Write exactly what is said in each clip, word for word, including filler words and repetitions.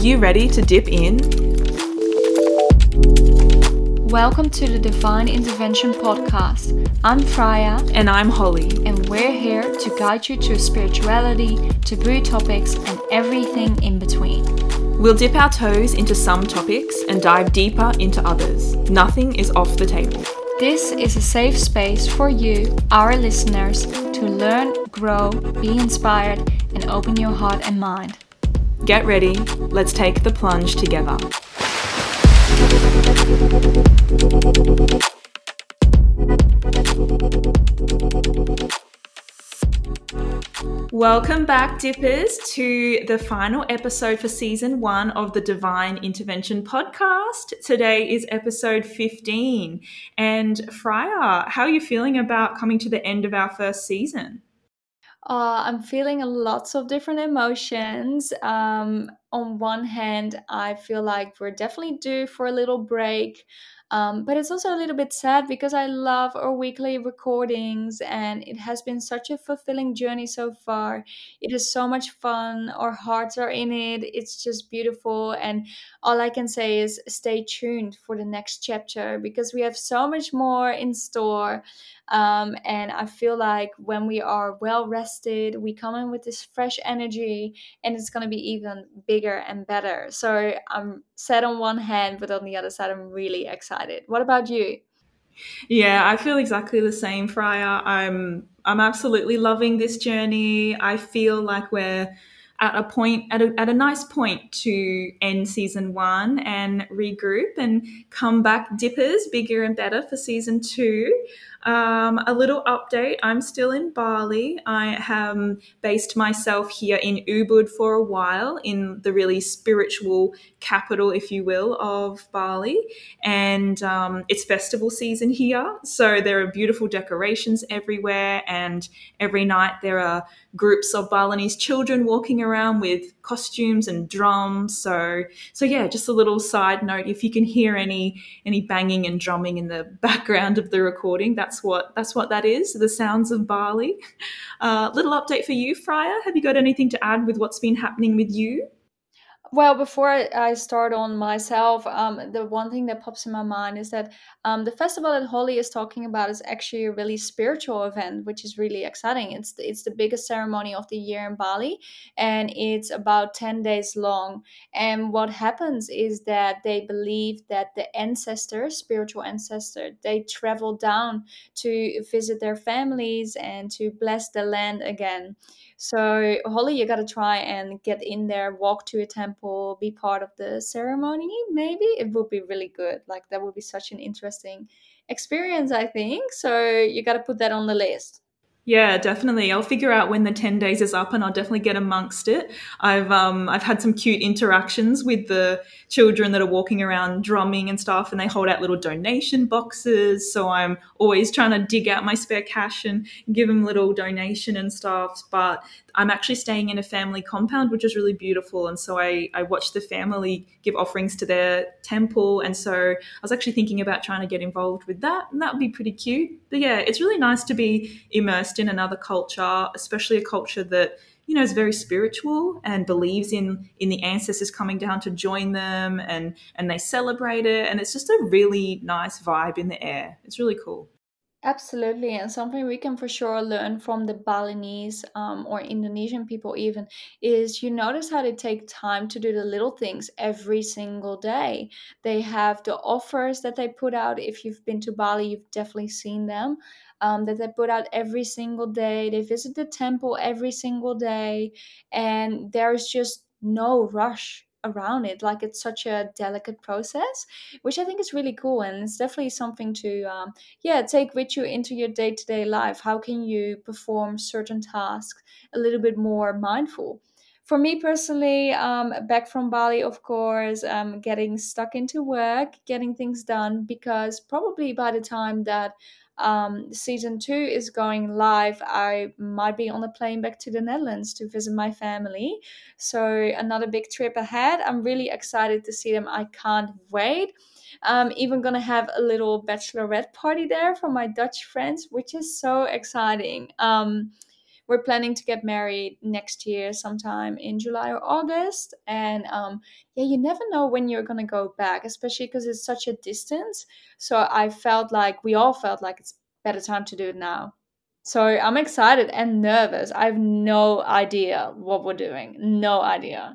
you ready to dip in? Welcome to the Divine Intervention Podcast. I'm Freya. And I'm Holly. And we're here to guide you through spirituality, taboo topics, and everything in between. We'll dip our toes into some topics and dive deeper into others. Nothing is off the table. This is a safe space for you, our listeners, to learn, grow, be inspired, and open your heart and mind. Get ready, let's take the plunge together. Welcome back, Dippers, to the final episode for season one of the Divine Intervention Podcast. Today is episode fifteen. And Freya, how are you feeling about coming to the end of our first season? Uh, I'm feeling lots of different emotions. Um, on one hand, I feel like we're definitely due for a little break. Um, but it's also a little bit sad because I love our weekly recordings and it has been such a fulfilling journey so far. It is so much fun. Our hearts are in it. It's just beautiful. And all I can say is stay tuned for the next chapter because we have so much more in store. Um, and I feel like when we are well rested, we come in with this fresh energy and it's going to be even bigger and better. So I'm sad on one hand, but on the other side, I'm really excited. What about you? Yeah, I feel exactly the same, Freya. I'm I'm absolutely loving this journey. I feel like we're at a point at a, at a nice point to end season one and regroup and come back dippers bigger and better for season two. Um, a little update, I'm still in Bali. I have based myself here in Ubud for a while, in the really spiritual capital, if you will, of Bali. And um, it's festival season here, so there are beautiful decorations everywhere, and every night there are groups of Balinese children walking around with costumes and drums. So, so yeah, just a little side note: if you can hear any any banging and drumming in the background of the recording, that's what that's what that is. The sounds of Bali. Uh, little update for you, Freya. Have you got anything to add with what's been happening with you? Well, before I I start on myself, um, the one thing that pops in my mind is that um, the festival that Holly is talking about is actually a really spiritual event, which is really exciting. It's the, it's the biggest ceremony of the year in Bali, and it's about ten days long. And what happens is that they believe that the ancestors, spiritual ancestor, they travel down to visit their families and to bless the land again. So, Holly, you gotta try and get in there, walk to a temple, be part of the ceremony. Maybe it would be really good. Like, that would be such an interesting experience, I think. So, you gotta put that on the list. Yeah, definitely. I'll figure out when the ten days is up and I'll definitely get amongst it. I've um I've had some cute interactions with the children that are walking around drumming and stuff, and they hold out little donation boxes. So I'm always trying to dig out my spare cash and give them little donation and stuff. But I'm actually staying in a family compound, which is really beautiful. And so I, I watched the family give offerings to their temple. And so I was actually thinking about trying to get involved with that. And that would be pretty cute. But yeah, it's really nice to be immersed in another culture, especially a culture that, you know, is very spiritual and believes in in the ancestors coming down to join them, and and they celebrate it. And it's just a really nice vibe in the air. It's really cool. Absolutely, and something we can for sure learn from the Balinese um, or Indonesian people, even, is you notice how they take time to do the little things every single day. They have the offers that they put out. If you've been to Bali, you've definitely seen them. Um, that they put out every single day. They visit the temple every single day, and there's just no rush around it. Like, it's such a delicate process, which I think is really cool, and it's definitely something to um, yeah, take with you into your day-to-day life. How can you perform certain tasks a little bit more mindful? For me personally, um, back from Bali, of course, um, getting stuck into work, getting things done, because probably by the time that um, season two is going live, I might be on a plane back to the Netherlands to visit my family. So another big trip ahead. I'm really excited to see them. I can't wait. I'm even gonna have a little bachelorette party there for my Dutch friends, which is so exciting. Um, we're planning to get married next year, sometime in July or August. And um, yeah, you never know when you're gonna go back, especially because it's such a distance. So I felt like we all felt like it's better time to do it now. So I'm excited and nervous. I have no idea what we're doing. No idea.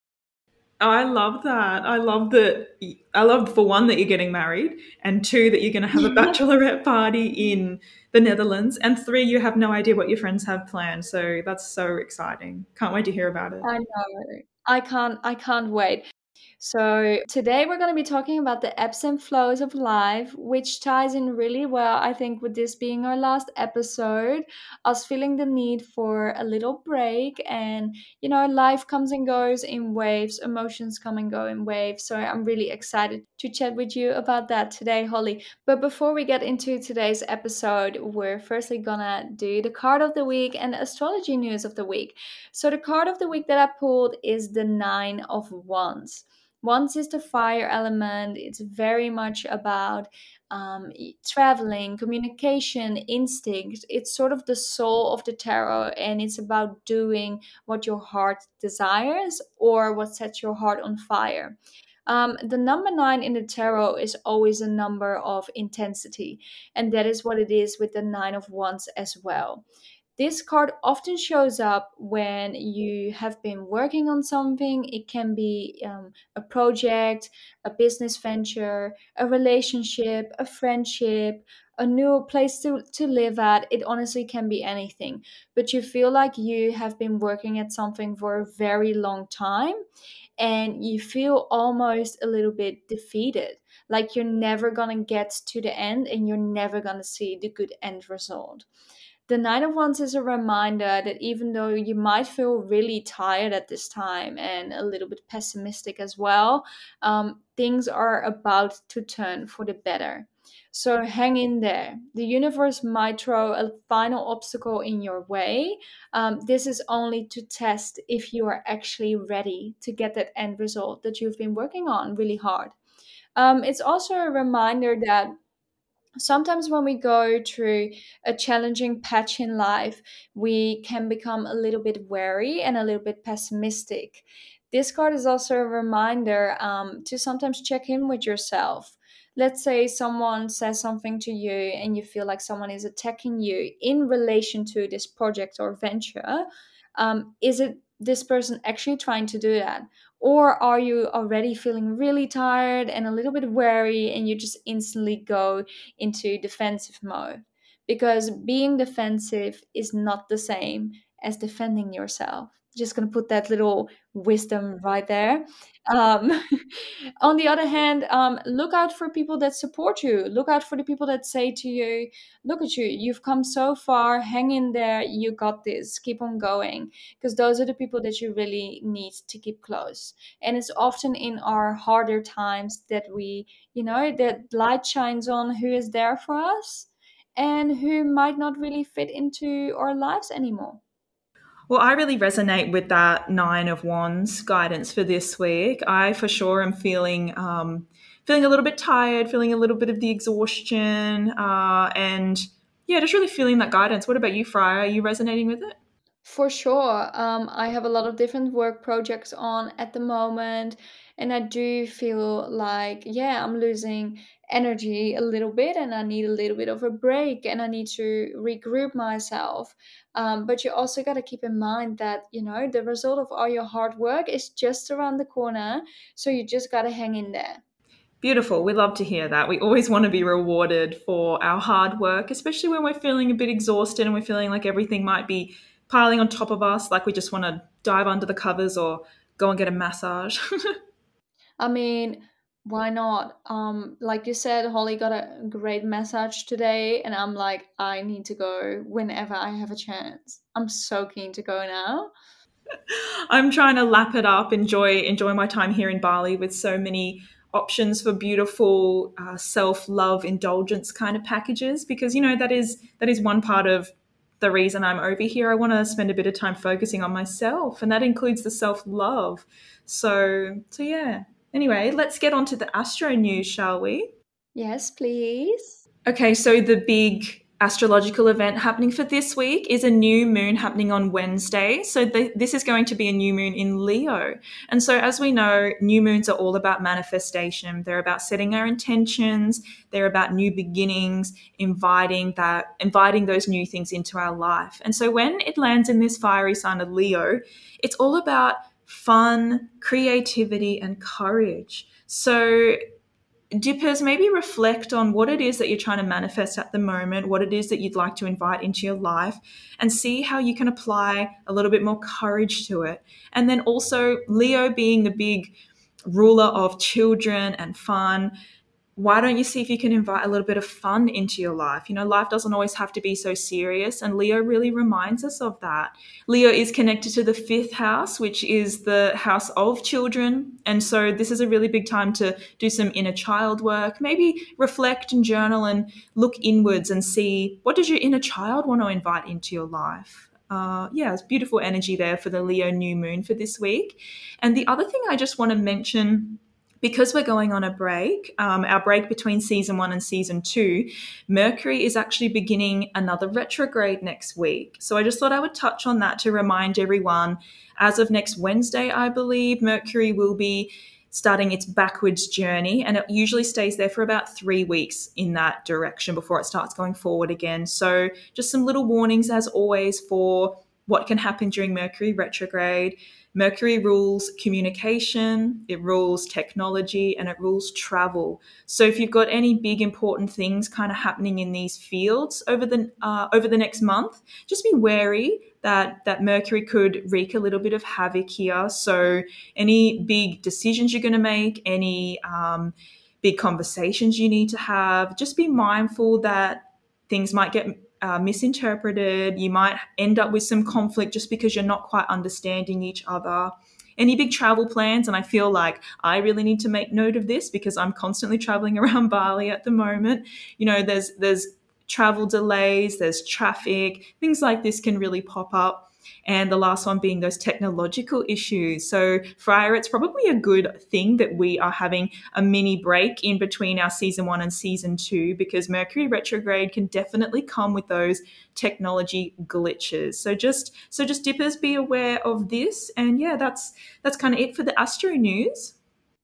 I love that. I love that. I love, for one, that you're getting married, and two, that you're going to have a bachelorette party in the Netherlands, and three, you have no idea what your friends have planned. So that's so exciting. Can't wait to hear about it. I know. I can't I can't wait. So, today we're going to be talking about the ebbs and flows of life, which ties in really well, I think, with this being our last episode, us feeling the need for a little break. And, you know, life comes and goes in waves, emotions come and go in waves. So, I'm really excited to chat with you about that today, Holly. But before we get into today's episode, we're firstly gonna do the card of the week and astrology news of the week. So, the card of the week that I pulled is the Nine of Wands. Wands is the fire element. It's very much about um, traveling, communication, instinct. It's sort of the soul of the tarot, and it's about doing what your heart desires or what sets your heart on fire. Um, the number nine in the tarot is always a number of intensity, and that is what it is with the Nine of Wands as well. This card often shows up when you have been working on something. It can be um, a project, a business venture, a relationship, a friendship, a new place to, to live at. It honestly can be anything. But you feel like you have been working at something for a very long time and you feel almost a little bit defeated. Like you're never going to get to the end and you're never going to see the good end result. The Nine of Wands is a reminder that even though you might feel really tired at this time and a little bit pessimistic as well, um, things are about to turn for the better. So hang in there. The universe might throw a final obstacle in your way. Um, this is only to test if you are actually ready to get that end result that you've been working on really hard. Um, it's also a reminder that sometimes when we go through a challenging patch in life, we can become a little bit wary and a little bit pessimistic. This card is also a reminder um, to sometimes check in with yourself. Let's say someone says something to you and you feel like someone is attacking you in relation to this project or venture. Um, is it this person actually trying to do that? Or are you already feeling really tired and a little bit wary and you just instantly go into defensive mode? Because being defensive is not the same as defending yourself. Just going to put that little wisdom right there. Um, on the other hand, um, look out for people that support you. Look out for the people that say to you, look at you, you've come so far, hang in there, you got this, keep on going. Because those are the people that you really need to keep close. And it's often in our harder times that we, you know, that light shines on who is there for us and who might not really fit into our lives anymore. Well, I really resonate with that Nine of Wands guidance for this week. I for sure am feeling um, feeling a little bit tired, feeling a little bit of the exhaustion, uh, and yeah, just really feeling that guidance. What about you, Freya? Are you resonating with it? For sure. Um, I have a lot of different work projects on at the moment, and I do feel like, yeah, I'm losing energy a little bit, and I need a little bit of a break, and I need to regroup myself. Um, but you also got to keep in mind that, you know, the result of all your hard work is just around the corner, so you just got to hang in there. Beautiful. We love to hear that. We always want to be rewarded for our hard work, especially when we're feeling a bit exhausted and we're feeling like everything might be piling on top of us, like we just want to dive under the covers or go and get a massage. I mean, why not? Um, like you said, Holly got a great message today, and I'm like, I need to go whenever I have a chance. I'm so keen to go now. I'm trying to lap it up, enjoy enjoy my time here in Bali with so many options for beautiful uh, self-love indulgence kind of packages, because you know that is that is one part of the reason I'm over here. I want to spend a bit of time focusing on myself, and that includes the self-love. So so yeah. Anyway, let's get on to the astro news, shall we? Yes, please. Okay, so the big astrological event happening for this week is a new moon happening on Wednesday. So the, this is going to be a new moon in Leo. And so as we know, new moons are all about manifestation. They're about setting our intentions. They're about new beginnings, inviting that, inviting those new things into our life. And so when it lands in this fiery sign of Leo, it's all about fun, creativity, and courage. So Dippers, maybe reflect on what it is that you're trying to manifest at the moment, what it is that you'd like to invite into your life, and see how you can apply a little bit more courage to it. And then also, Leo being the big ruler of children and fun, why don't you see if you can invite a little bit of fun into your life? You know, life doesn't always have to be so serious, and Leo really reminds us of that. Leo is connected to the fifth house, which is the house of children. And so this is a really big time to do some inner child work, maybe reflect and journal and look inwards and see, what does your inner child want to invite into your life? Uh, yeah, it's beautiful energy there for the Leo new moon for this week. And the other thing I just want to mention, because we're going on a break, um, our break between season one and season two, Mercury is actually beginning another retrograde next week. So I just thought I would touch on that to remind everyone, as of next Wednesday, I believe, Mercury will be starting its backwards journey, and it usually stays there for about three weeks in that direction before it starts going forward again. So just some little warnings, as always, for what can happen during Mercury retrograde. Mercury rules communication, it rules technology, and it rules travel. So if you've got any big important things kind of happening in these fields over the uh, over the next month, just be wary that that Mercury could wreak a little bit of havoc here. So any big decisions you're going to make, any um, big conversations you need to have, just be mindful that things might get Uh, misinterpreted. You might end up with some conflict just because you're not quite understanding each other. Any big travel plans, and I feel like I really need to make note of this because I'm constantly traveling around Bali at the moment. You know, there's there's travel delays, there's traffic, things like this can really pop up. And the last one being those technological issues. So, Freya, it's probably a good thing that we are having a mini break in between our season one and season two, because Mercury retrograde can definitely come with those technology glitches. So just so just dippers, be aware of this. And yeah, that's that's kind of it for the Astro news.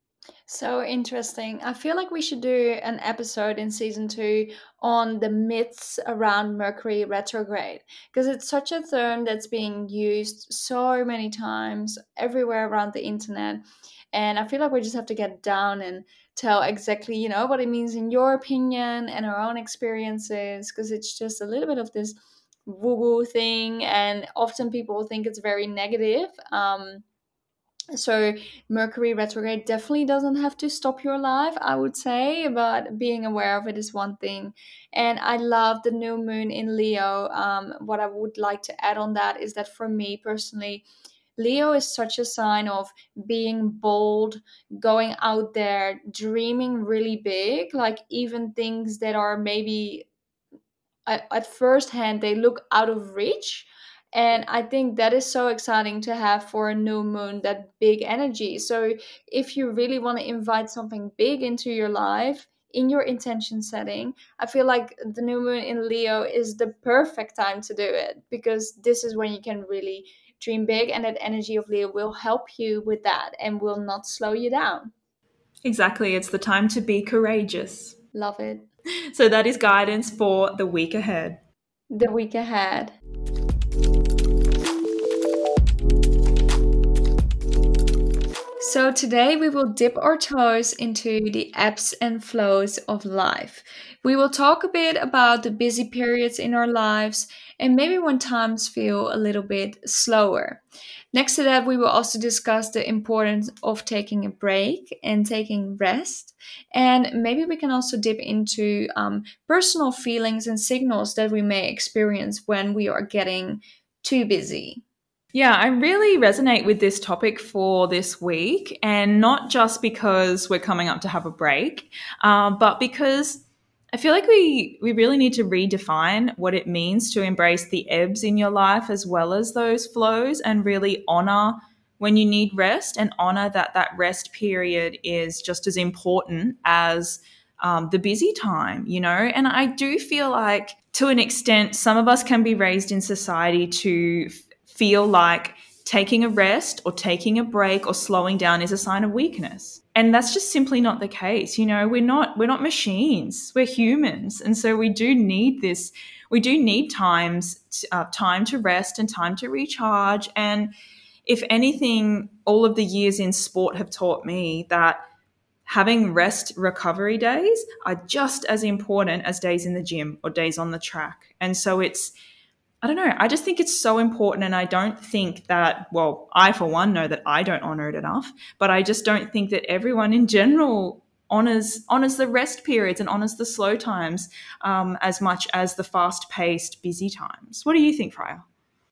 So interesting. I feel like we should do an episode in season two on the myths around Mercury retrograde, because it's such a term that's being used so many times everywhere around the internet. And I feel like we just have to get down and tell exactly, you know, what it means in your opinion and our own experiences, because it's just a little bit of this woo woo thing. And often people think it's very negative. Um, so Mercury retrograde definitely doesn't have to stop your life, I would say, but being aware of it is one thing. And I love the new moon in Leo. Um, what I would like to add on that is that for me personally, Leo is such a sign of being bold, going out there, dreaming really big, like even things that are maybe at, at first hand they look out of reach. And I think that is so exciting to have for a new moon, that big energy. So if you really want to invite something big into your life in your intention setting, I feel like the new moon in Leo is the perfect time to do it, because this is when you can really dream big, and that energy of Leo will help you with that and will not slow you down. Exactly. It's the time to be courageous. Love it. So that is guidance for the week ahead. The week ahead. So today we will dip our toes into the ebbs and flows of life. We will talk a bit about the busy periods in our lives and maybe when times feel a little bit slower. Next to that, we will also discuss the importance of taking a break and taking rest. And maybe we can also dip into um, personal feelings and signals that we may experience when we are getting too busy. Yeah, I really resonate with this topic for this week, and not just because we're coming up to have a break, uh, but because I feel like we we really need to redefine what it means to embrace the ebbs in your life as well as those flows, and really honor when you need rest, and honor that that rest period is just as important as um, the busy time, you know. And I do feel like to an extent, some of us can be raised in society to f- feel like taking a rest or taking a break or slowing down is a sign of weakness. And that's just simply not the case. You know, we're not we're not machines. We're humans. And so we do need this we do need times uh, time to rest and time to recharge. And if anything, all of the years in sport have taught me that having rest recovery days are just as important as days in the gym or days on the track. And so it's, I don't know, I just think it's so important. And I don't think that, well, I, for one, know that I don't honor it enough, but I just don't think that everyone in general honors honors the rest periods and honors the slow times um, as much as the fast paced, busy times. What do you think, Freya?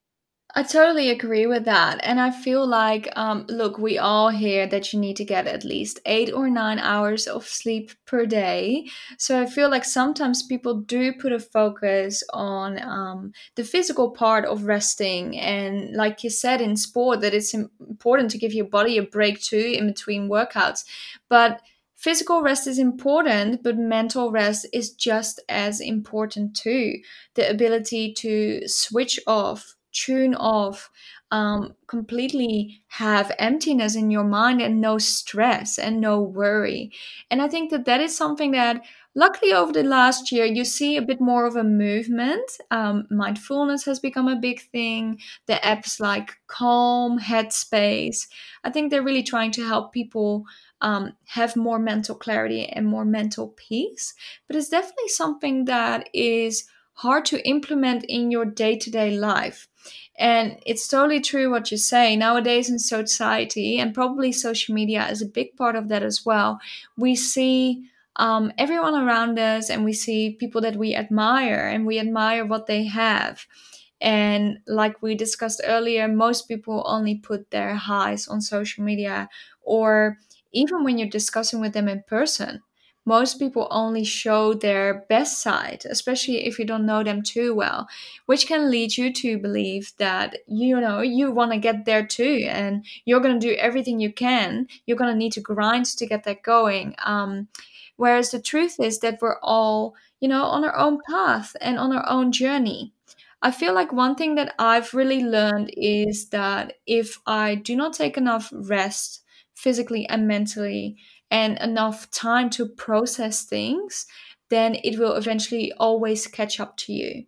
I totally agree with that. And I feel like, um, look, we all hear that you need to get at least eight or nine hours of sleep per day. So I feel like sometimes people do put a focus on um, the physical part of resting. And like you said in sport, that it's im- important to give your body a break too in between workouts. But physical rest is important, but mental rest is just as important too. The ability to switch off, tune off, um, completely have emptiness in your mind and no stress and no worry. And I think that that is something that, luckily, over the last year, you see a bit more of a movement. Um, mindfulness has become a big thing. The apps like Calm, Headspace, I think they're really trying to help people um, have more mental clarity and more mental peace. But it's definitely something that is hard to implement in your day-to-day life. And it's totally true what you say. Nowadays in society, and probably social media is a big part of that as well, we see um, everyone around us and we see people that we admire and we admire what they have. And like we discussed earlier, most people only put their highs on social media, or even when you're discussing with them in person, most people only show their best side, especially if you don't know them too well, which can lead you to believe that, you know, you want to get there too, and you're going to do everything you can. You're going to need to grind to get that going. Um, whereas the truth is that we're all, you know, on our own path and on our own journey. I feel like one thing that I've really learned is that if I do not take enough rest physically and mentally and enough time to process things, then it will eventually always catch up to you.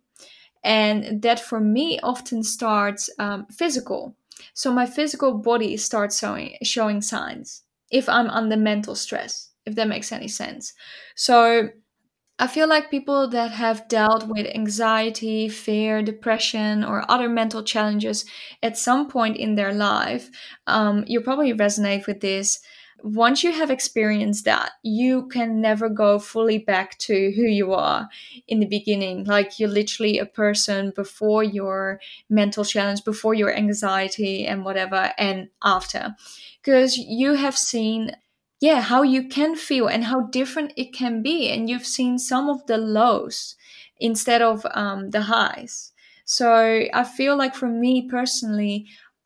And that for me often starts um, physical. So my physical body starts showing, showing signs if I'm under mental stress, if that makes any sense. So I feel like people that have dealt with anxiety, fear, depression, or other mental challenges at some point in their life, um, you probably resonate with this. Once you have experienced that, you can never go fully back to who you are in the beginning. Like you're literally a person before your mental challenge, before your anxiety and whatever, and after. Because you have seen, yeah, how you can feel and how different it can be, and you've seen some of the lows instead of um, the highs. So I feel like for me personally,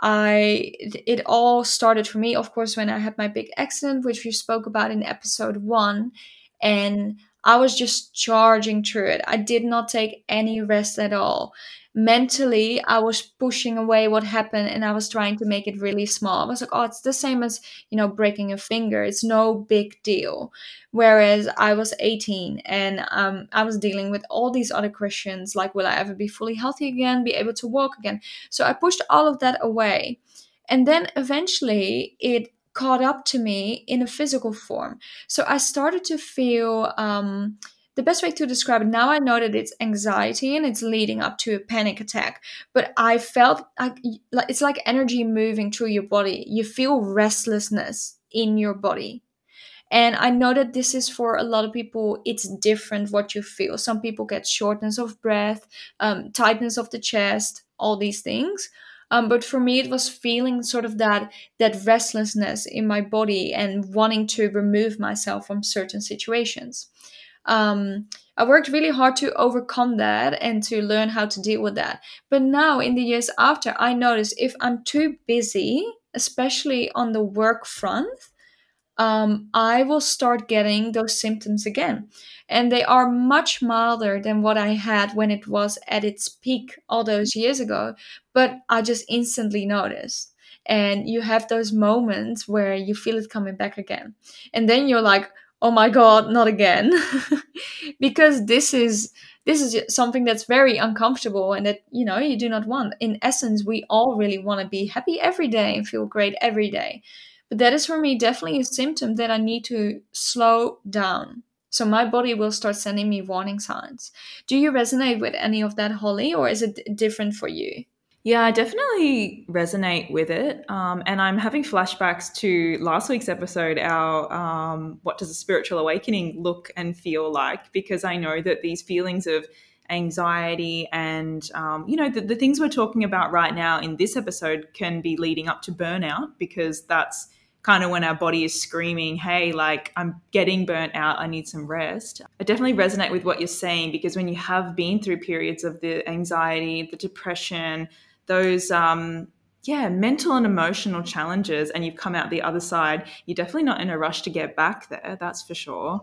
I it, it all started for me, of course, when I had my big accident, which we spoke about in episode one, and I was just charging through it. I did not take any rest at all. Mentally, I was pushing away what happened and I was trying to make it really small. I was like, oh, it's the same as, you know, breaking a finger. It's no big deal. Whereas I was eighteen and um, I was dealing with all these other questions like, will I ever be fully healthy again, be able to walk again? So I pushed all of that away. And then eventually it caught up to me in a physical form. So I started to feel um, the best way to describe it, now I know that it's anxiety and it's leading up to a panic attack. But I felt like like- it's like energy moving through your body. You feel restlessness in your body. And I know that this is for a lot of people, it's different what you feel. Some people get shortness of breath, um, tightness of the chest, all these things. Um, but for me, it was feeling sort of that that restlessness in my body and wanting to remove myself from certain situations. Um, I worked really hard to overcome that and to learn how to deal with that. But now, in the years after, I notice if I'm too busy, especially on the work front, um, I will start getting those symptoms again. And they are much milder than what I had when it was at its peak all those years ago. But I just instantly noticed. And you have those moments where you feel it coming back again. And then you're like, oh my God, not again. Because this is this is something that's very uncomfortable and that you know you do not want. In essence, we all really want to be happy every day and feel great every day, but that is for me definitely a symptom that I need to slow down. So my body will start sending me warning signs. Do you resonate with any of that, Holly, or is it different for you? Yeah, I definitely resonate with it. Um, and I'm having flashbacks to last week's episode, our um, what does a spiritual awakening look and feel like? Because I know that these feelings of anxiety and, um, you know, the, the things we're talking about right now in this episode can be leading up to burnout, because that's kind of when our body is screaming, hey, like I'm getting burnt out, I need some rest. I definitely resonate with what you're saying, because when you have been through periods of the anxiety, the depression, those um yeah mental and emotional challenges, and you've come out the other side, you're definitely not in a rush to get back there, that's for sure.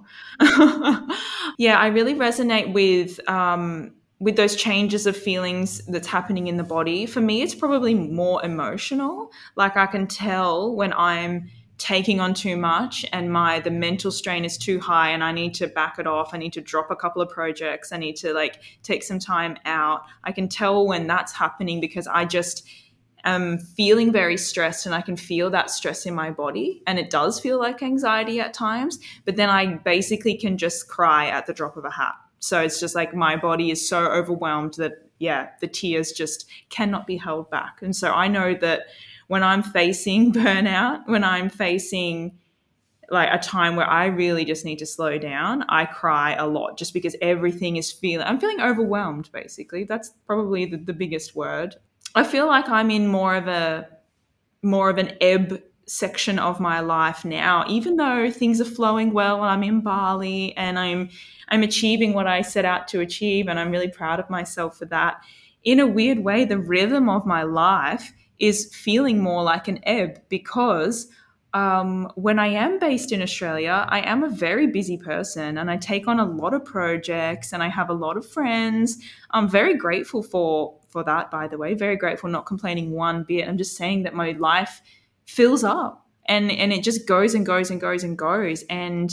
Yeah, I really resonate with um with those changes of feelings that's happening in the body. For me, it's probably more emotional. Like I can tell when I'm taking on too much and my the mental strain is too high and I need to back it off. I need to drop a couple of projects. I need to like take some time out. I can tell when that's happening because I just am feeling very stressed and I can feel that stress in my body, and it does feel like anxiety at times, but then I basically can just cry at the drop of a hat. So it's just like my body is so overwhelmed that, yeah, the tears just cannot be held back. And so I know that when I'm facing burnout, when I'm facing like a time where I really just need to slow down, I cry a lot just because everything is feeling, I'm feeling overwhelmed basically. That's probably the, the biggest word. I feel like I'm in more of a more of an ebb section of my life now, even though things are flowing well and I'm in Bali and I'm I'm achieving what I set out to achieve, and I'm really proud of myself for that. In a weird way, the rhythm of my life is feeling more like an ebb, because um, when I am based in Australia, I am a very busy person and I take on a lot of projects and I have a lot of friends. I'm very grateful for for that, by the way. Very grateful, not complaining one bit. I'm just saying that my life fills up and and it just goes and goes and goes and goes. And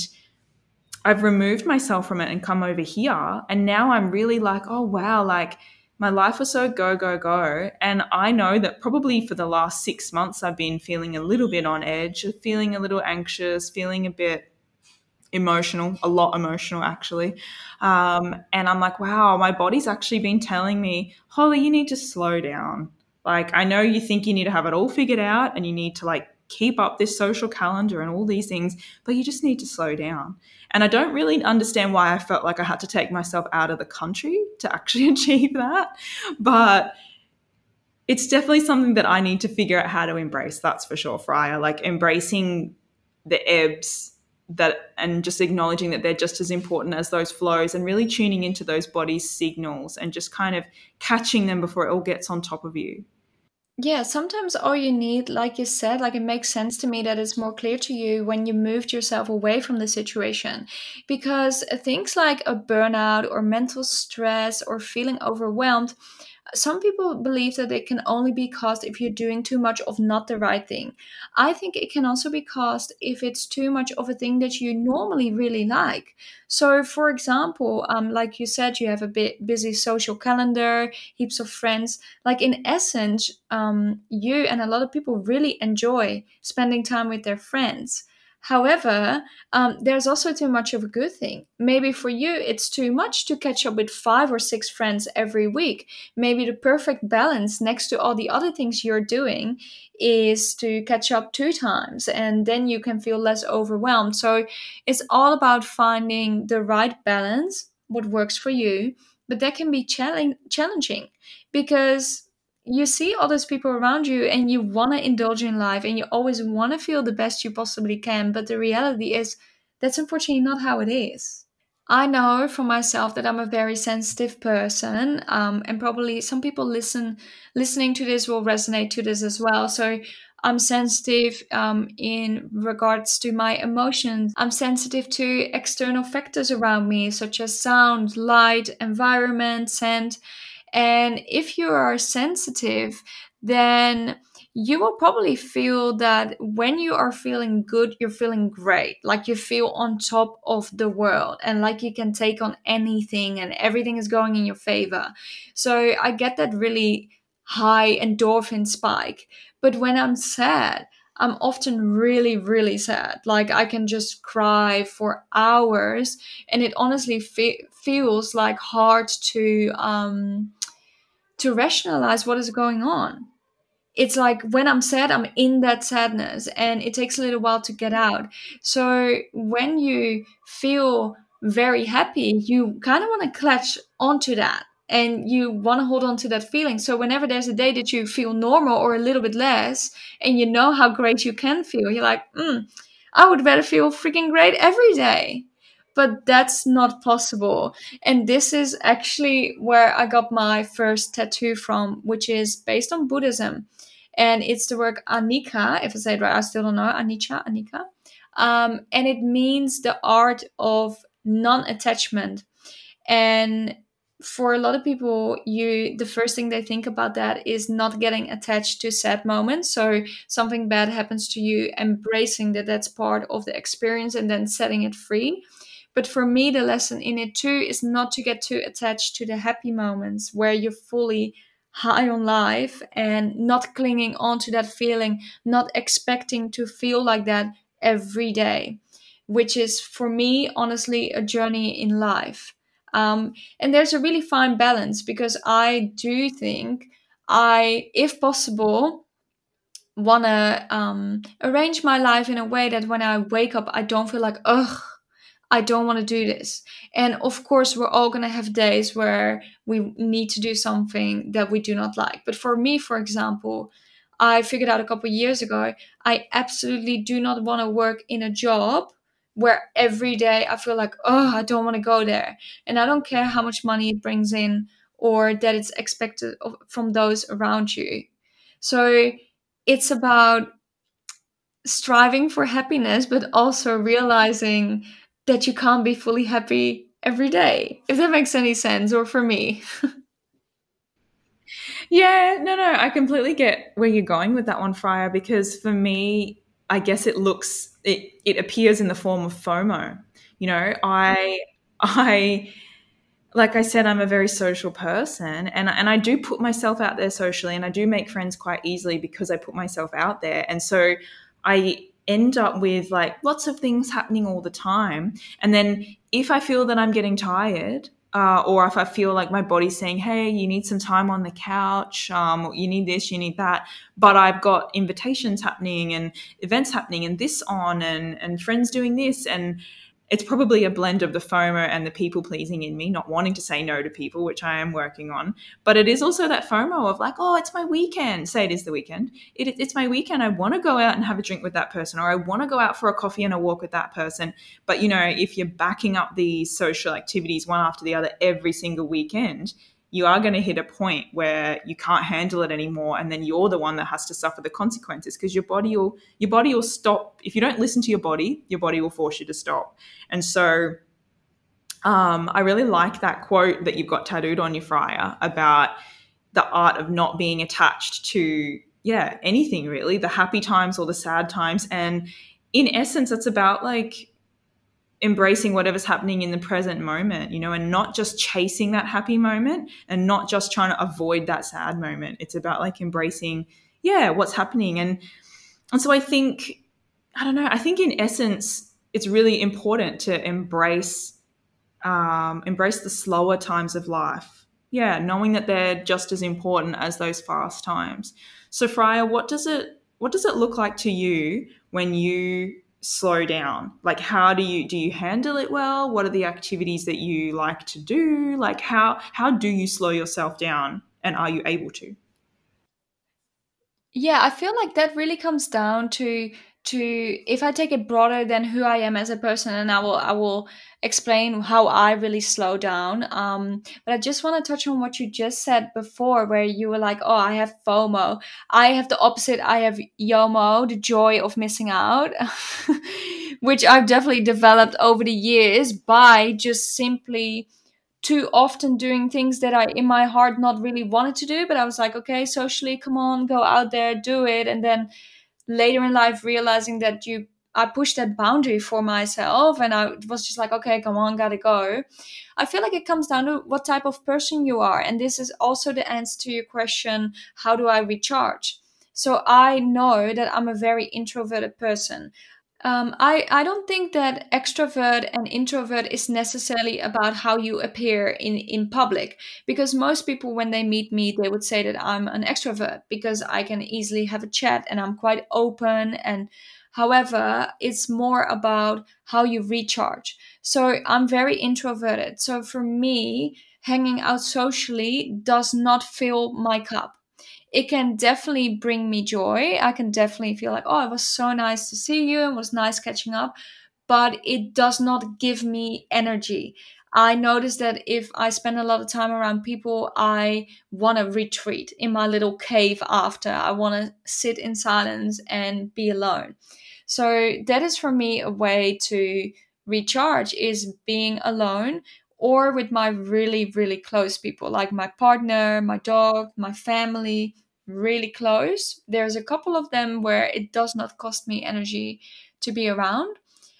I've removed myself from it and come over here. And now I'm really like, oh, wow, like my life was so go, go, go. And I know that probably for the last six months, I've been feeling a little bit on edge, feeling a little anxious, feeling a bit emotional, a lot emotional actually. Um, and I'm like, wow, my body's actually been telling me, Holly, you need to slow down. Like, I know you think you need to have it all figured out and you need to like keep up this social calendar and all these things, but you just need to slow down. And I don't really understand why I felt like I had to take myself out of the country to actually achieve that. But it's definitely something that I need to figure out how to embrace. That's for sure, Freya. Like embracing the ebbs that and just acknowledging that they're just as important as those flows, and really tuning into those body's signals and just kind of catching them before it all gets on top of you. Yeah, sometimes all you need, like you said, like it makes sense to me that it's more clear to you when you moved yourself away from the situation. Because things like a burnout or mental stress or feeling overwhelmed, some people believe that it can only be caused if you're doing too much of not the right thing. I think it can also be caused if it's too much of a thing that you normally really like. So, for example, um, like you said, you have a bit busy social calendar, heaps of friends. Like in essence, um, you and a lot of people really enjoy spending time with their friends. However, um, there's also too much of a good thing. Maybe for you, it's too much to catch up with five or six friends every week. Maybe the perfect balance next to all the other things you're doing is to catch up two times, and then you can feel less overwhelmed. So it's all about finding the right balance, what works for you, but that can be challenge- challenging because you see all those people around you and you want to indulge in life and you always want to feel the best you possibly can, but the reality is that's unfortunately not how it is. I know for myself that I'm a very sensitive person, um, and probably some people listen listening to this will resonate to this as well. So I'm sensitive um, in regards to my emotions. I'm sensitive to external factors around me, such as sound, light, environment, scent. And if you are sensitive, then you will probably feel that when you are feeling good, you're feeling great. Like you feel on top of the world and like you can take on anything and everything is going in your favor. So I get that really high endorphin spike. But when I'm sad, I'm often really, really sad. Like I can just cry for hours, and it honestly fe- feels like hard to um, to rationalize what is going on. It's like when I'm sad, I'm in that sadness and it takes a little while to get out. So when you feel very happy, you kind of want to clutch onto that and you want to hold on to that feeling. So whenever there's a day that you feel normal or a little bit less and you know how great you can feel, you're like, mm, I would rather feel freaking great every day. But that's not possible. And this is actually where I got my first tattoo from, which is based on Buddhism, and it's the word Anika. If I say it right, I still don't know. Anicca, Anika. Um, and it means the art of non-attachment. And for a lot of people, you the first thing they think about that is not getting attached to sad moments. So something bad happens to you, embracing that that's part of the experience and then setting it free. But for me, the lesson in it too is not to get too attached to the happy moments where you're fully high on life and not clinging on to that feeling, not expecting to feel like that every day, which is for me, honestly, a journey in life. Um, and there's a really fine balance because I do think I, if possible, want to um, arrange my life in a way that when I wake up, I don't feel like, ugh, I don't want to do this. And of course, we're all going to have days where we need to do something that we do not like. But for me, for example, I figured out a couple of years ago, I absolutely do not want to work in a job where every day I feel like, oh, I don't want to go there. And I don't care how much money it brings in or that it's expected of, from those around you. So it's about striving for happiness, but also realizing that you can't be fully happy every day. If that makes any sense, or for me. Yeah, no, no, I completely get where you're going with that one, Fryer, because for me, I guess it looks it it appears in the form of FOMO. You know, I I like I said, I'm a very social person, and and I do put myself out there socially, and I do make friends quite easily because I put myself out there, and so I end up with like lots of things happening all the time, and then if I feel that I'm getting tired. Uh, or if I feel like my body's saying, "Hey, you need some time on the couch. Um, you need this, you need that," but I've got invitations happening and events happening, and this on, and and friends doing this, and it's probably a blend of the FOMO and the people pleasing in me, not wanting to say no to people, which I am working on. But it is also that FOMO of like, oh, it's my weekend. Say it is the weekend. It, it's my weekend. I want to go out and have a drink with that person, or I want to go out for a coffee and a walk with that person. But, you know, if you're backing up these social activities one after the other every single weekend, you are going to hit a point where you can't handle it anymore, and then you're the one that has to suffer the consequences because your body will your body will stop. If you don't listen to your body, your body will force you to stop. And so um, I really like that quote that you've got tattooed on your Fryer about the art of not being attached to, yeah, anything really, the happy times or the sad times. And in essence, it's about like embracing whatever's happening in the present moment, you know, and not just chasing that happy moment and not just trying to avoid that sad moment. It's about like embracing, yeah, what's happening. And and so I think, I don't know, I think in essence, it's really important to embrace um, embrace the slower times of life. Yeah, knowing that they're just as important as those fast times. So Freya, what does it what does it look like to you when you slow down? Like how do you do you handle it well? What are the activities that you like to do? Like how how do you slow yourself down, and are you able to? Yeah, I feel like that really comes down to to if I take it broader than who I am as a person, and I will I will explain how I really slow down. Um, but I just want to touch on what you just said before, where you were like, "Oh, I have FOMO." I have the opposite. I have YOMO, the joy of missing out, which I've definitely developed over the years by just simply too often doing things that I in my heart not really wanted to do, but I was like, okay, socially, come on, go out there, do it. And then later in life realizing that you I pushed that boundary for myself, and I was just like, okay, come on, gotta go. I feel like it comes down to what type of person you are. And this is also the answer to your question, how do I recharge? So I know that I'm a very introverted person. Um, I, I don't think that extrovert and introvert is necessarily about how you appear in, in public, because most people, when they meet me, they would say that I'm an extrovert because I can easily have a chat and I'm quite open. And however, it's more about how you recharge. So I'm very introverted. So for me, hanging out socially does not fill my cup. It can definitely bring me joy. I can definitely feel like, oh, it was so nice to see you. It was nice catching up. But it does not give me energy. I notice that if I spend a lot of time around people, I want to retreat in my little cave after. I want to sit in silence and be alone. So that is for me a way to recharge, is being alone or with my really, really close people, like my partner, my dog, my family, really close. There's a couple of them where it does not cost me energy to be around.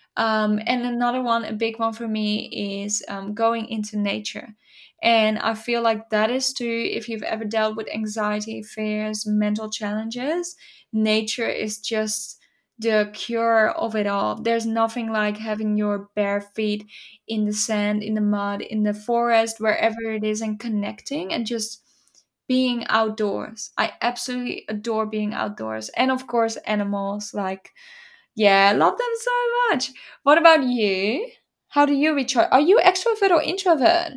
Um, and another one, a big one for me, is um, going into nature. And I feel like that is too, if you've ever dealt with anxiety, fears, mental challenges, nature is just the cure of it all. There's nothing like having your bare feet in the sand, in the mud, in the forest, wherever it is, and connecting and just being outdoors. I absolutely adore being outdoors. And of course, animals. Like, yeah, I love them so much. What about you? How do you recharge? Are you extrovert or introvert?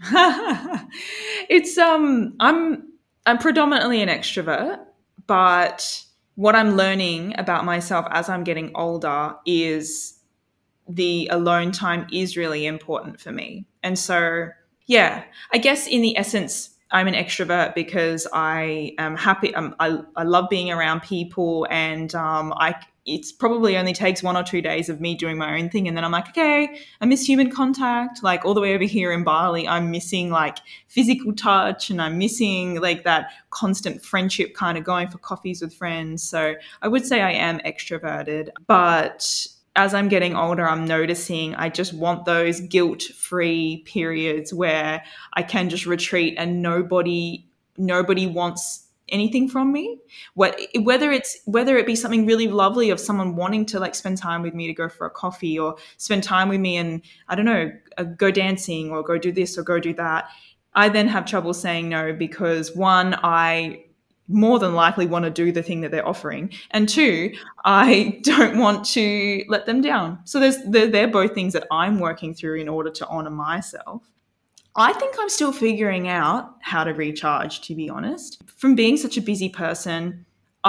it's um I'm I'm predominantly an extrovert, but what I'm learning about myself as I'm getting older is the alone time is really important for me. And so, yeah, I guess in the essence, I'm an extrovert because I am happy. Um, I, I love being around people, and um, I it's probably only takes one or two days of me doing my own thing, and then I'm like, okay, I miss human contact. Like all the way over here in Bali, I'm missing like physical touch, and I'm missing like that constant friendship, kind of going for coffees with friends. So I would say I am extroverted, but as I'm getting older, I'm noticing I just want those guilt-free periods where I can just retreat and nobody nobody wants anything from me. What whether it's whether it be something really lovely of someone wanting to like spend time with me to go for a coffee or spend time with me and I don't know, uh, go dancing or go do this or go do that. I then have trouble saying no because one, I more than likely want to do the thing that they're offering. And two, I don't want to let them down. So there's they're, they're both things that I'm working through in order to honor myself. I think I'm still figuring out how to recharge, to be honest. From being such a busy person,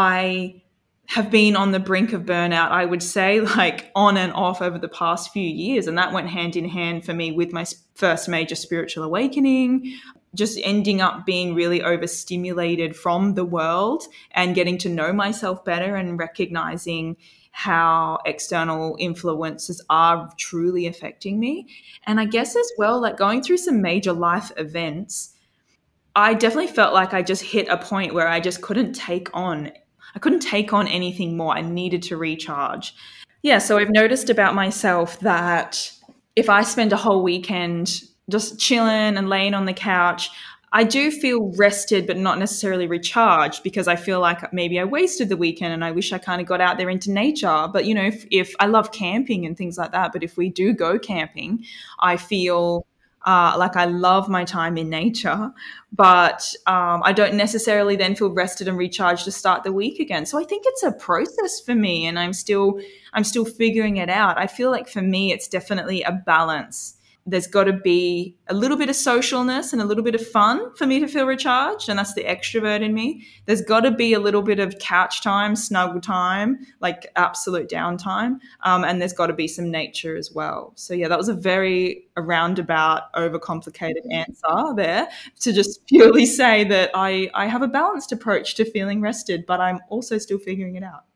I have been on the brink of burnout, I would say, like on and off over the past few years. And that went hand in hand for me with my first major spiritual awakening, just ending up being really overstimulated from the world and getting to know myself better and recognizing how external influences are truly affecting me. And I guess as well, like going through some major life events, I definitely felt like I just hit a point where I just couldn't take on I couldn't take on anything more. I needed to recharge. Yeah, so I've noticed about myself that if I spend a whole weekend just chilling and laying on the couch, I do feel rested, but not necessarily recharged because I feel like maybe I wasted the weekend and I wish I kind of got out there into nature. But, you know, if, if I love camping and things like that, but if we do go camping, I feel uh, like I love my time in nature, but um, I don't necessarily then feel rested and recharged to start the week again. So I think it's a process for me, and I'm still I'm still figuring it out. I feel like for me, it's definitely a balance. there's got to be a little bit of socialness and a little bit of fun for me to feel recharged, and that's the extrovert in me. There's got to be a little bit of couch time, snuggle time, like absolute downtime, um, and there's got to be some nature as well. So yeah, that was a very a roundabout, overcomplicated answer there to just purely say that I I have a balanced approach to feeling rested, but I'm also still figuring it out.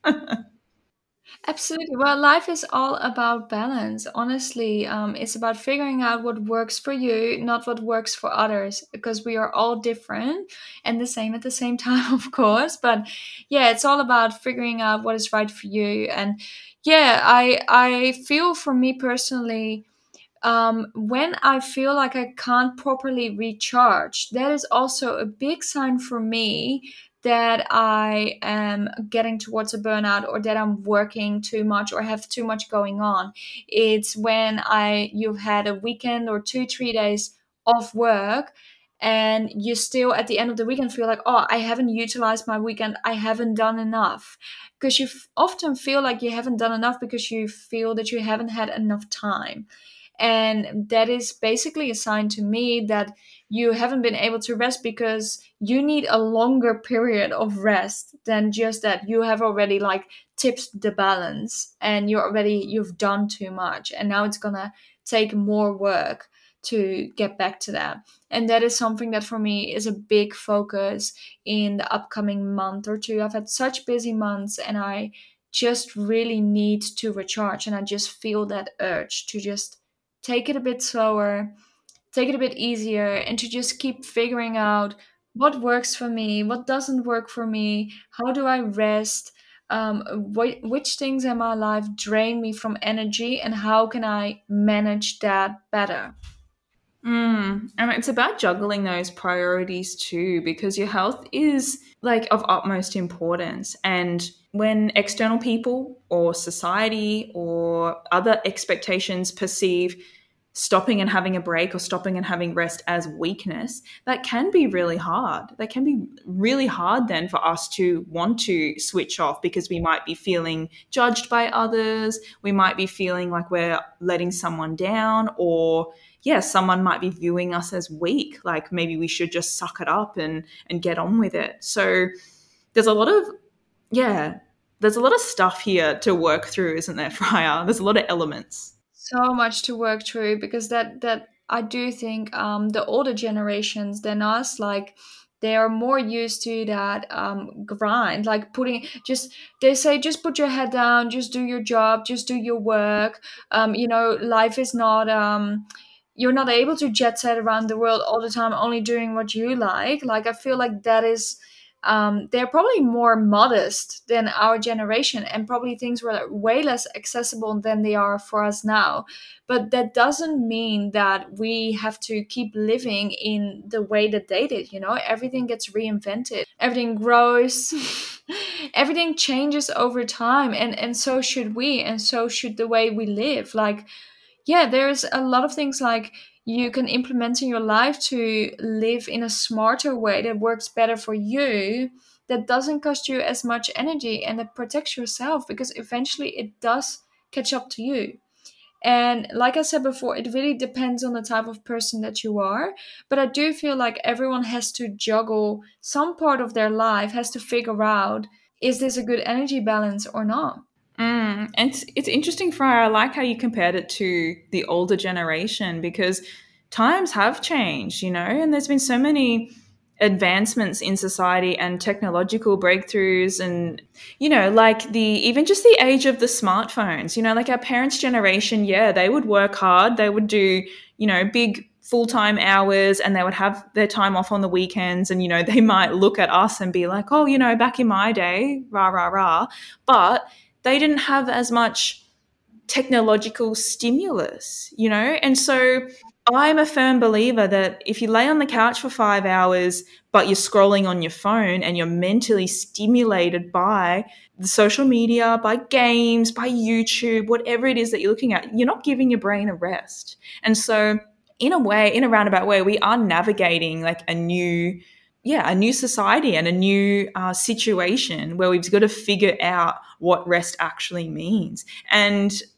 Absolutely. Well, life is all about balance. Honestly, um, it's about figuring out what works for you, not what works for others, because we are all different and the same at the same time, of course. But yeah, it's all about figuring out what is right for you. And yeah, I I feel for me personally, um, when I feel like I can't properly recharge, that is also a big sign for me that I am getting towards a burnout or that I'm working too much or have too much going on. It's when I you've had a weekend or two, three days off work and you still at the end of the weekend feel like, oh, I haven't utilized my weekend. I haven't done enough. Because you f- often feel like you haven't done enough because you feel that you haven't had enough time. And that is basically a sign to me that you haven't been able to rest because you need a longer period of rest than just that you have already like tipped the balance and you're already you've done too much and now it's gonna take more work to get back to that. And that is something that for me is a big focus in the upcoming month or two. I've had such busy months and I just really need to recharge, and I just feel that urge to just take it a bit slower, take it a bit easier, and to just keep figuring out what works for me, what doesn't work for me, how do I rest, um, wh- which things in my life drain me from energy, and how can I manage that better. Mm, and it's about juggling those priorities too, because your health is like of utmost importance. And when external people or society or other expectations perceive stopping and having a break or stopping and having rest as weakness, that can be really hard. That can be really hard then for us to want to switch off because we might be feeling judged by others. We might be feeling like we're letting someone down, or yeah, someone might be viewing us as weak, like maybe we should just suck it up and and get on with it. So there's a lot of yeah, there's a lot of stuff here to work through, isn't there, Freya? There's a lot of elements. So much to work through because that that I do think um, the older generations than us, like they are more used to that um, grind, like putting just they say just put your head down, just do your job, just do your work. Um, you know, life is not. Um, you're not able to jet set around the world all the time, only doing what you like. Like I feel like that is um, they're probably more modest than our generation, and probably things were like way less accessible than they are for us now. But that doesn't mean that we have to keep living in the way that they did. You know, everything gets reinvented, everything grows, everything changes over time, and and so should we, and so should the way we live. Like yeah, there's a lot of things like you can implement in your life to live in a smarter way that works better for you, that doesn't cost you as much energy and that protects yourself, because eventually it does catch up to you. And like I said before, it really depends on the type of person that you are. But I do feel like everyone has to juggle some part of their life, has to figure out, is this a good energy balance or not? Mm, and it's it's interesting, Freya. I like how you compared it to the older generation because times have changed, you know, and there's been so many advancements in society and technological breakthroughs, and you know, like the even just the age of the smartphones. You know, like our parents' generation, yeah, they would work hard, they would do, you know, big full-time hours, and they would have their time off on the weekends, and you know, they might look at us and be like, oh, you know, back in my day, rah rah rah, but they didn't have as much technological stimulus, you know? And so I'm a firm believer that if you lay on the couch for five hours, but you're scrolling on your phone and you're mentally stimulated by the social media, by games, by YouTube, whatever it is that you're looking at, you're not giving your brain a rest. And so in a way, in a roundabout way, we are navigating like a new yeah, a new society and a new uh, situation where we've got to figure out what rest actually means. And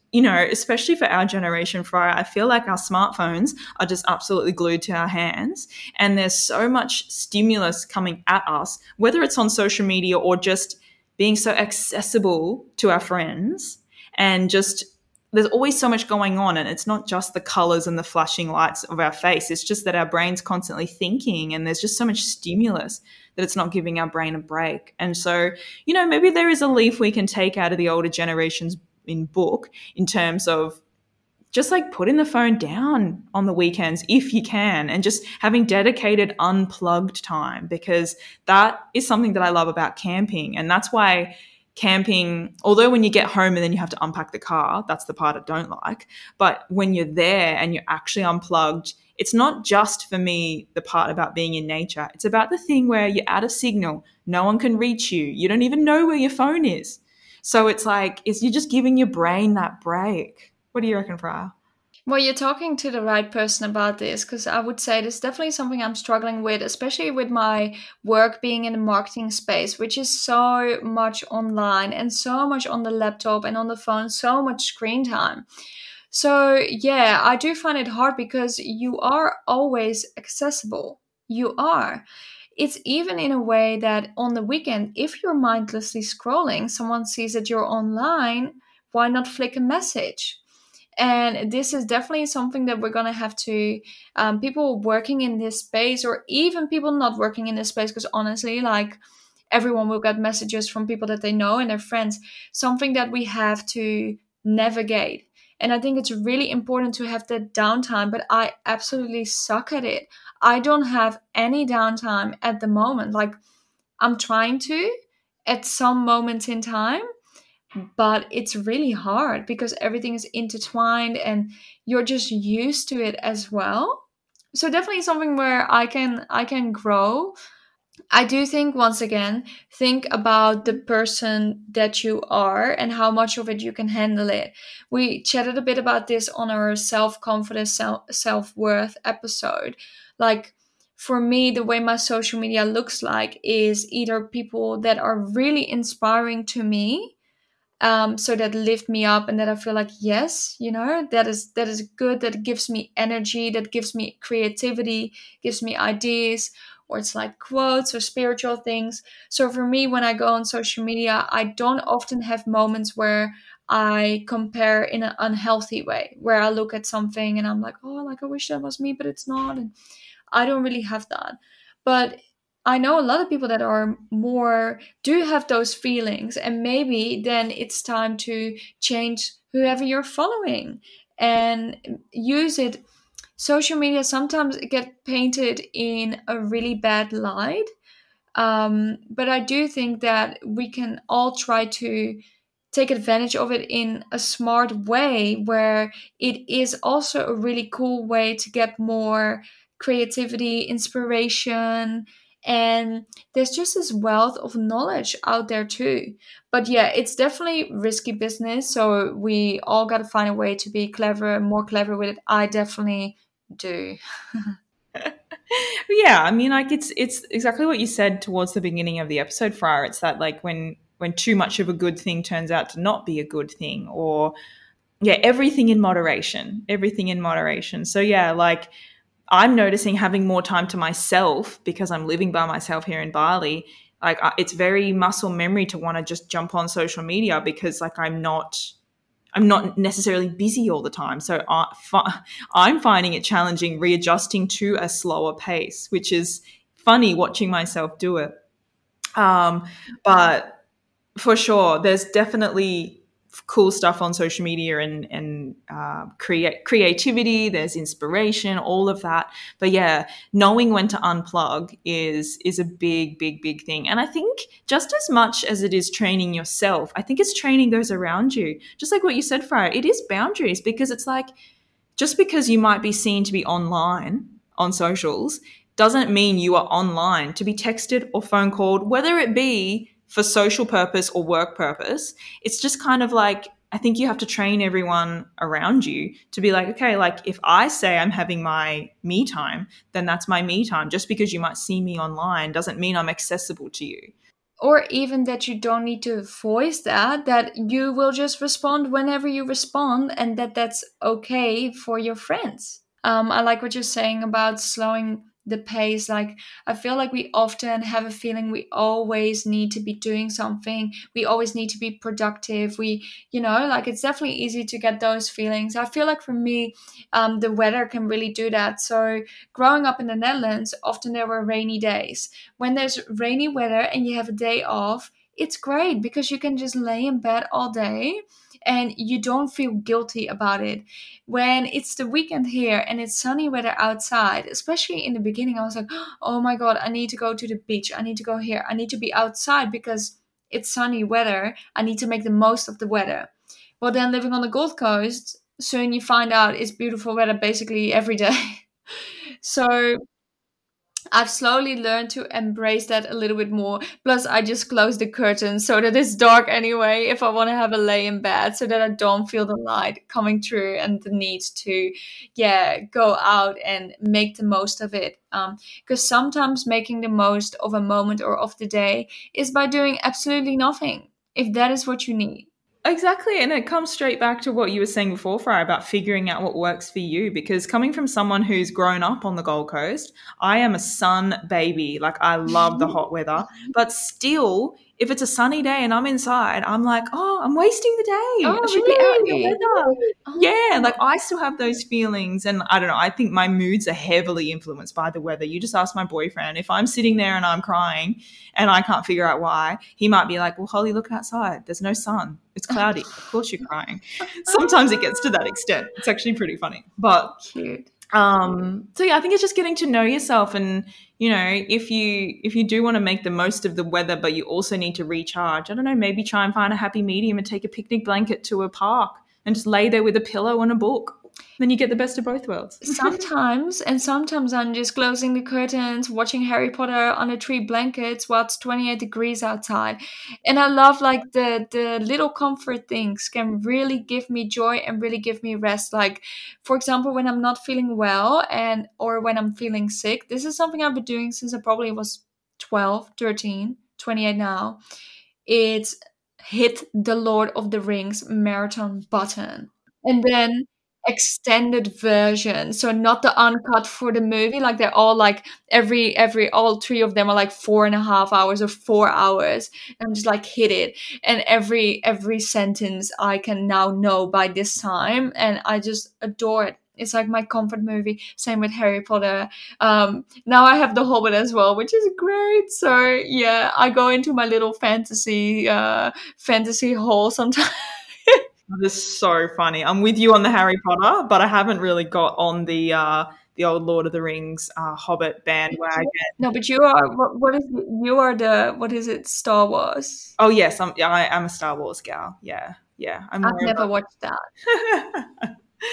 you know, especially for our generation, Freya, I feel like our smartphones are just absolutely glued to our hands. And there's so much stimulus coming at us, whether it's on social media or just being so accessible to our friends. And just, there's always so much going on. And it's not just the colors and the flashing lights of our face. It's just that our brain's constantly thinking, and there's just so much stimulus that it's not giving our brain a break. And so, you know, maybe there is a leaf we can take out of the older generation's in book in terms of just like putting the phone down on the weekends if you can, and just having dedicated unplugged time, because that is something that I love about camping. And that's why camping, although when you get home and then you have to unpack the car, that's the part I don't like, but when you're there and you're actually unplugged, it's not just for me the part about being in nature. It's about the thing where you're out of signal, no one can reach you, you don't even know where your phone is. So it's like, it's, you're just giving your brain that break. What do you reckon, Freya? Well, you're talking to the right person about this, because I would say this is definitely something I'm struggling with, especially with my work being in the marketing space, which is so much online and so much on the laptop and on the phone, so much screen time. So, yeah, I do find it hard because you are always accessible. You are. It's even in a way that on the weekend, if you're mindlessly scrolling, someone sees that you're online, why not flick a message? And this is definitely something that we're going to have to, um, people working in this space, or even people not working in this space, because honestly, like, everyone will get messages from people that they know and their friends, something that we have to navigate. And I think it's really important to have that downtime, but I absolutely suck at it. I don't have any downtime at the moment. Like, I'm trying to at some moments in time, but it's really hard because everything is intertwined and you're just used to it as well. So definitely something where I can I can grow. I do think, once again, think about the person that you are and how much of it you can handle it. We chatted a bit about this on our self-confidence, self-worth episode. Like, for me, the way my social media looks like is either people that are really inspiring to me, um, so that lift me up and that I feel like, yes, you know, that is that is good, that gives me energy, that gives me creativity, gives me ideas, or it's like quotes or spiritual things. So for me, when I go on social media, I don't often have moments where I compare in an unhealthy way, where I look at something and I'm like, oh, like, I wish that was me, but it's not. And I don't really have that. But I know a lot of people that are more, do have those feelings, and maybe then it's time to change whoever you're following and use it. Social media sometimes get painted in a really bad light. Um, but I do think that we can all try to take advantage of it in a smart way, where it is also a really cool way to get more creativity, inspiration, and there's just this wealth of knowledge out there too. But yeah, it's definitely risky business, so we all got to find a way to be clever, more clever with it. I definitely do. Yeah, I mean, like, it's it's exactly what you said towards the beginning of the episode, Friar. It's that, like, when when too much of a good thing turns out to not be a good thing, or yeah, everything in moderation, everything in moderation. So yeah, like, I'm noticing having more time to myself because I'm living by myself here in Bali. Like, it's very muscle memory to want to just jump on social media because, like, I'm not I'm not necessarily busy all the time. So I, I'm finding it challenging readjusting to a slower pace, which is funny watching myself do it. Um, but for sure, there's definitely cool stuff on social media, and and uh, create creativity. There's inspiration, all of that. But yeah, knowing when to unplug is is a big, big, big thing. And I think just as much as it is training yourself, I think it's training those around you. Just like what you said, Freya, it is boundaries, because it's like, just because you might be seen to be online on socials doesn't mean you are online to be texted or phone called, whether it be for social purpose or work purpose. It's just kind of like, I think you have to train everyone around you to be like, okay, like, if I say I'm having my me time, then that's my me time. Just because you might see me online doesn't mean I'm accessible to you. or even that you don't need to voice that, that you will just respond whenever you respond, and that that's okay for your friends. um, I like what you're saying about slowing the pace. Like, I feel like we often have a feeling we always need to be doing something, we always need to be productive, we, you know, like, it's definitely easy to get those feelings. I feel like for me, um, the weather can really do that. So growing up in the Netherlands, often there were rainy days. When there's rainy weather and you have a day off, it's great because you can just lay in bed all day and you don't feel guilty about it. When it's the weekend here and it's sunny weather outside, especially in the beginning, I was like, oh my God, I need to go to the beach. I need to go here. I need to be outside because it's sunny weather. I need to make the most of the weather. Well, then living on the Gold Coast, soon you find out it's beautiful weather basically every day. So I've slowly learned to embrace that a little bit more. Plus, I just close the curtains so that it's dark anyway if I want to have a lay in bed, so that I don't feel the light coming through and the need to, yeah, go out and make the most of it. Um, because sometimes making the most of a moment or of the day is by doing absolutely nothing, if that is what you need. Exactly. And it comes straight back to what you were saying before, Fry, about figuring out what works for you. Because coming from someone who's grown up on the Gold Coast, I am a sun baby. Like, I love the hot weather. But still, if it's a sunny day and I'm inside, I'm like, oh, I'm wasting the day. Oh, I should be out in the really? weather. Oh. Yeah, like, I still have those feelings. And I don't know, I think my moods are heavily influenced by the weather. You just ask my boyfriend. If I'm sitting there and I'm crying and I can't figure out why, he might be like, well, Holly, look outside. There's no sun. It's cloudy. Of course you're crying. Sometimes it gets to that extent. It's actually pretty funny. But Cute. um so yeah, I think it's just getting to know yourself. And you know, if you if you do want to make the most of the weather but you also need to recharge, I don't know, maybe try and find a happy medium and take a picnic blanket to a park and just lay there with a pillow and a book. Then you get the best of both worlds. Sometimes, and sometimes I'm just closing the curtains, watching Harry Potter on a tree blankets while it's twenty-eight degrees outside. And I love, like, the the little comfort things can really give me joy and really give me rest. Like, for example, when I'm not feeling well and or when I'm feeling sick, this is something I've been doing since I probably was twelve, thirteen, twenty-eight now. It's hit the Lord of the Rings marathon button. And then extended version, so not the uncut for the movie. Like, they're all like every every all three of them are like four and a half hours or four hours. I'm just like, hit it, and every every sentence I can now know by this time, and I just adore it. It's like my comfort movie. Same with Harry Potter. Um, now I have The Hobbit as well, which is great. So yeah, I go into my little fantasy uh, fantasy hole sometimes. That is so funny. I'm with you on the Harry Potter, but I haven't really got on the uh, the old Lord of the Rings uh, Hobbit bandwagon. No, but you are what, what is it? You are the what is it? Star Wars. Oh yes, I'm. Yeah, I am a Star Wars gal. Yeah, yeah. I'm I've more never of a- watched that.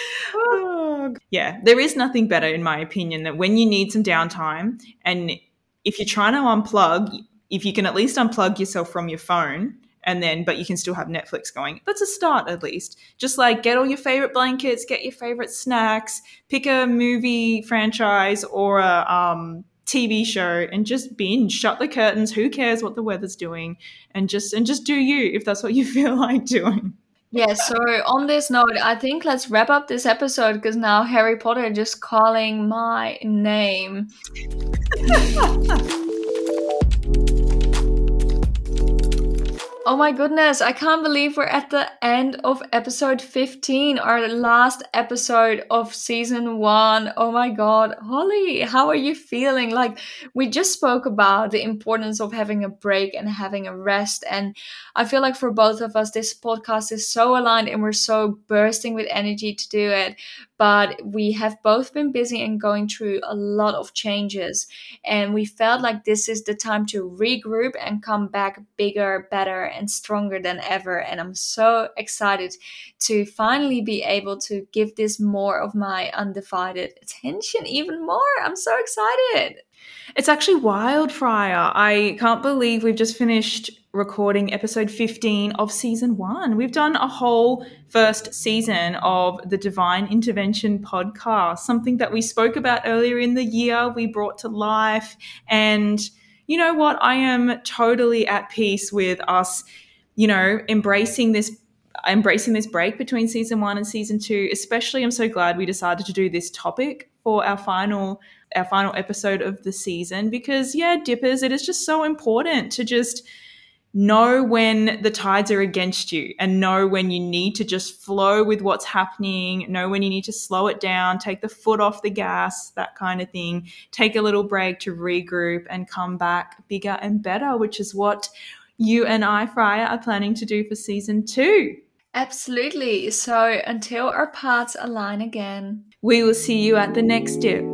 Oh, yeah, there is nothing better, in my opinion, that when you need some downtime and if you're trying to unplug, if you can at least unplug yourself from your phone and then, but you can still have Netflix going. That's a start, at least. Just like get all your favorite blankets, get your favorite snacks, pick a movie franchise or a um, T V show and just binge. Shut the curtains. Who cares what the weather's doing? And just and just do you if that's what you feel like doing. Yeah, so on this note, I think let's wrap up this episode because now Harry Potter just calling my name. Oh my goodness, I can't believe we're at the end of episode fifteen, our last episode of season one. Oh my god, Holly, how are you feeling? Like, we just spoke about the importance of having a break and having a rest, and I feel like for both of us, this podcast is so aligned and we're so bursting with energy to do it. But we have both been busy and going through a lot of changes, and we felt like this is the time to regroup and come back bigger, better, and stronger than ever. And I'm so excited to finally be able to give this more of my undivided attention, even more. I'm so excited. It's actually wild, Fryer. I can't believe we've just finished recording episode fifteen of season one. We've done a whole first season of the Divine Intervention podcast, something that we spoke about earlier in the year, we brought to life. And you know what, I am totally at peace with us, you know, embracing this embracing this break between season one and season two. Especially, I'm so glad we decided to do this topic for our final our final episode of the season, because yeah, dippers, it is just so important to just know when the tides are against you and know when you need to just flow with what's happening, know when you need to slow it down, take the foot off the gas, that kind of thing, take a little break to regroup and come back bigger and better, which is what you and I, Freya, are planning to do for season two. Absolutely. So until our paths align again, we will see you at the next dip.